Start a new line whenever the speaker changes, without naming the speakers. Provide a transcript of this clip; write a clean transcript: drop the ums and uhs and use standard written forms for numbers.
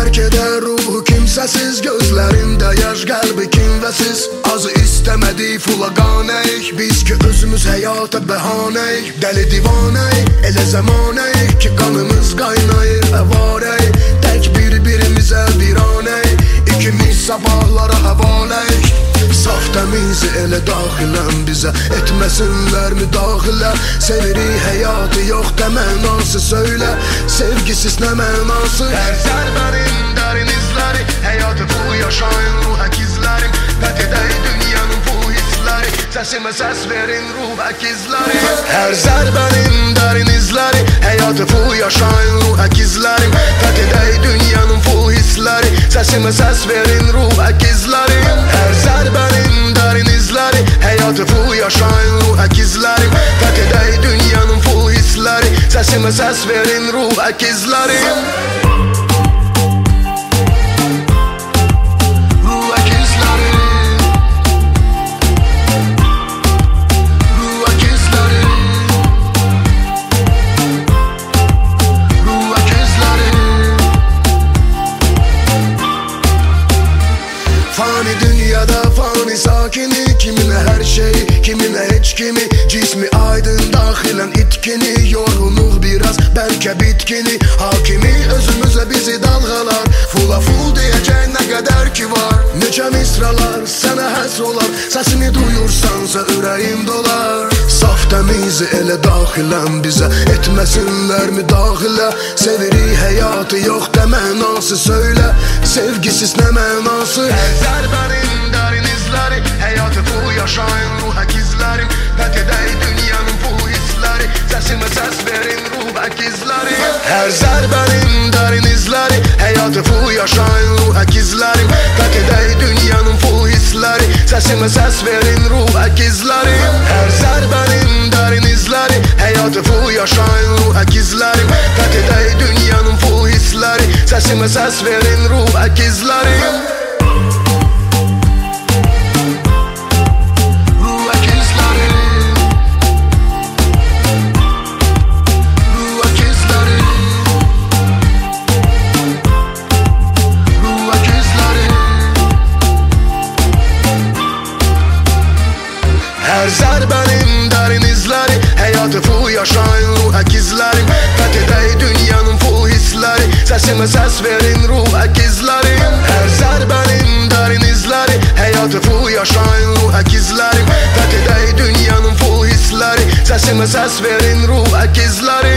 terk eder ruhu kimsesiz. Gözlerinde yaş, kalbi kimvesiz. Azı istemedik fulaqaneyik. Biz ki özümüz həyata bəhaneyik. Dəli divaneyik, elə zamaneyik ki qanımız qaynayır əvareyik. Tək bir-birimizə viraneyik. İkimiz sabahlara həvaleyik. Saf təmiz elə daxilən bizə etməsinlər müdaxilə. Sevirik həyatı, yox da mənası söylə. Sevgisiz nə mənası? Hər zərbənin dərin izləri, həyatı bu yaşayın ruh əkizlərim. Fəth edək dünyanın bu hissləri, səsimə səs verin ruh əkizləri. Hər zərbənin dərin izləri, həyatı bu yaşayın ruh əkizlərim. Fəth edək dünyanın bu hissləri, səsimə səs verin ruh əkizləri. Hər zərbənin dərin izləri, həyatı bu yaşayın ruh əkizlərim. Fəth edək dünyanın bu hissləri, səsimə səs verin ruh əkizləri. Fani dünyada fani sakini, kiminə hər şey, kiminə heç kimi. Cismi aydın daxilən itkini, yorğunuq biraz bəlkə bitkini. Hakimi özümüzə bizi dalğalar, fula ful deyəcək nə qədər ki var. Necə misralar sənə həsr olar, səsini duyursansa ürəyim dolar. Saf təmiz elə daxilən bizə etməsinlər müdaxilə. Sevirik həyatı, yox da mənası söylə. Sevgisiz nə mənası? Hər zərbənin dərin izləri, həyatı bu yaşayın ruh əkizlərim. Fəth edək dünyanın bu hissləri, səsimə səs verin ruh əkizləri. Hər zərbənin dərin izləri, həyatı bu yaşayın ruh əkizlərim. Fəth edək dünyanın bu hissləri, səsimə səs verin ruh əkizləri. Hər zərbənin dərin izləri, həyatı bu yaşayın ruh əkizlərim. Fəth edək dünyanın bu hissləri, səsimə səs verin ruh əkizləri. Hər zərbənin dərin izləri, həyatı bu yaşayın ruh əkizlərim. Fəth edək dünyanın bu hissləri, səsimə səs verin ruh əkizləri. Hər zərbənin dərin izləri, həyatı bu yaşayın ruh əkizlərim. Fəth edək dünyanın bu hissləri, səsimə səs verin ruh əkizləri.